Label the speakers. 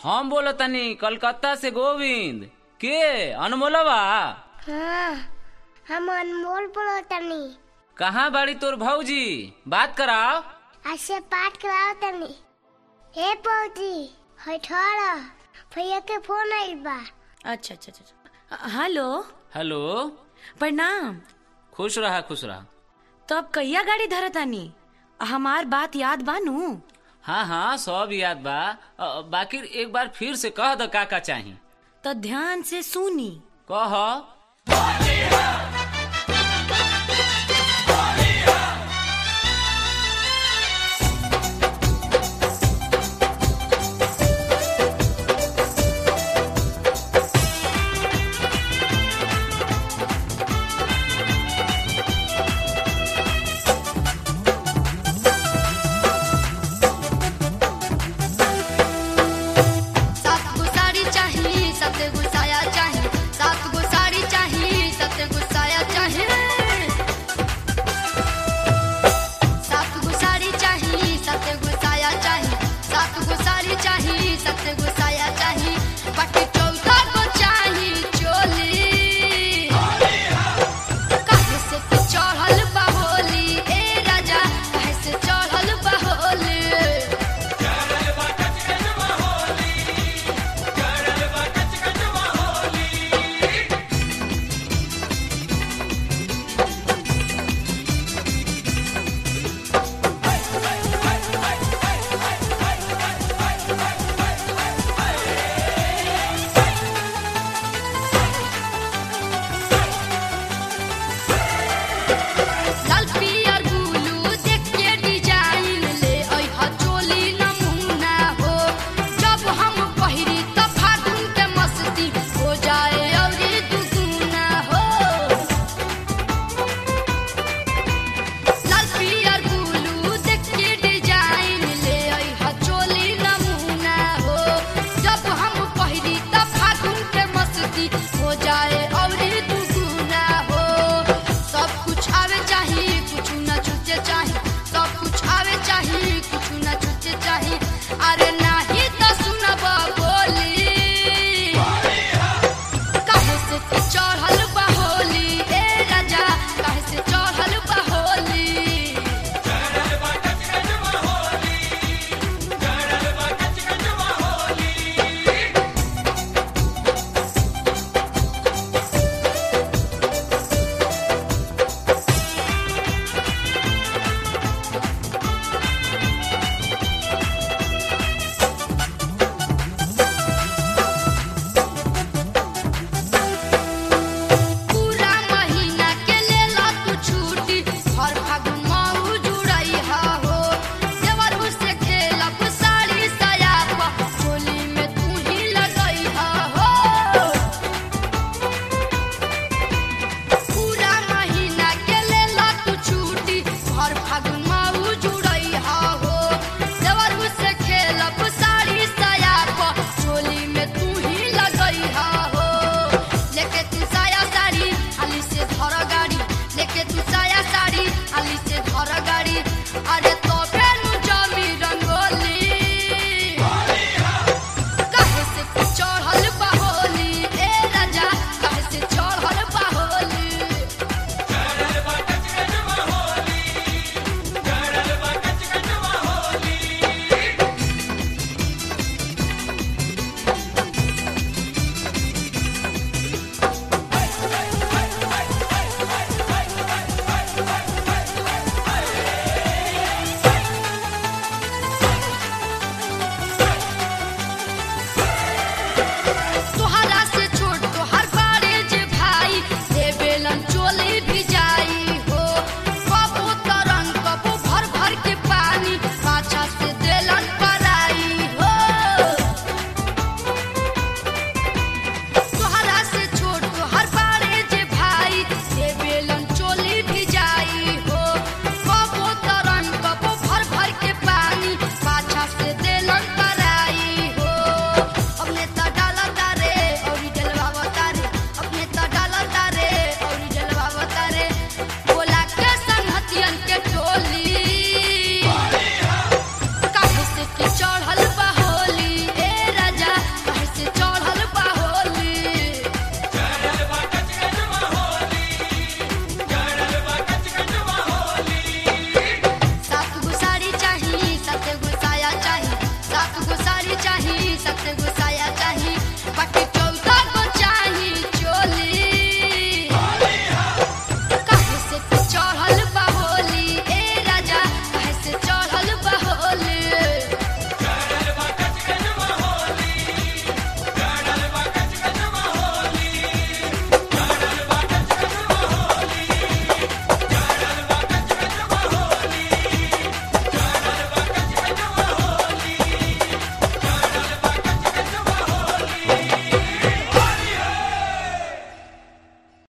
Speaker 1: हम बोलो तनी कलकत्ता से गोविंद के अनमोलवा।
Speaker 2: हाँ, हम अनमोल बोलो तनी।
Speaker 1: कहाँ बाड़ी तोर भौजी, बात कराओ।
Speaker 2: ऐसे पाठ कराओ तनी। हे भौजी, हठौड़ा भैया के फोन आइल बा।
Speaker 3: अच्छा अच्छा अच्छा। हेलो
Speaker 1: हेलो,
Speaker 3: प्रणाम।
Speaker 1: खुश रहा खुश रहा।
Speaker 3: तो अब कहिया गाड़ी धरतानी? हमार बात याद बानू?
Speaker 1: हाँ हाँ सब याद बा। बाकी एक बार फिर से कह दो का चाही।
Speaker 3: तो ध्यान से सुनी।
Speaker 1: कह।